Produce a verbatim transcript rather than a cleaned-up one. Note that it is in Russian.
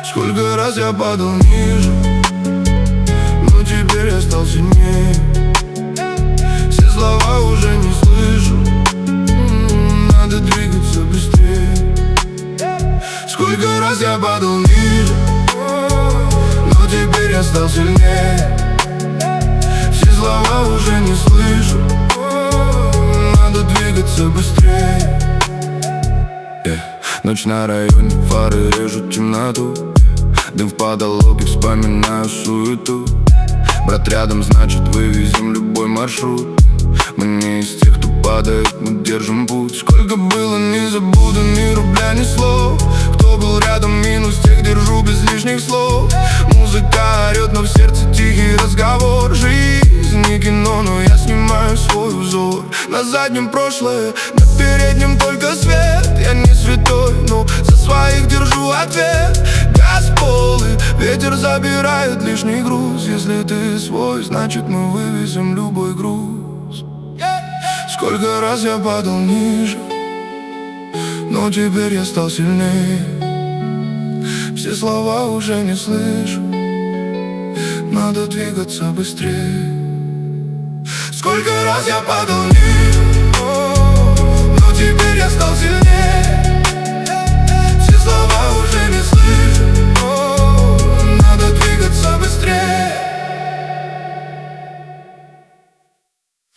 Сколько раз я падал ниже, но теперь я стал сильнее. Все слова уже не слышу, надо двигаться быстрее. Сколько раз я падал ниже, но теперь я стал сильнее. Все слова уже не слышу, надо двигаться быстрее. yeah. Ночь на районе, фары режут темноту. Дым в потолок, и вспоминаю суету. Брат рядом, значит вывезем любой маршрут. Мы не из тех, кто падает, мы держим путь. Сколько было, не забуду ни рубля, ни слов. Кто был рядом, минус тех, держу без лишних слов. Музыка орет, но в сердце тихий разговор. Жизнь не кино, но я снимаю свой узор. На заднем прошлое, на переднем только свет. Я не святой, но за своих держу ответ. Газ полы, ветер забирает лишний груз. Если ты свой, значит мы вывезем любой груз. Сколько раз я падал ниже, но теперь я стал сильнее. Все слова уже не слышу, надо двигаться быстрее. Сколько раз я падал ниже,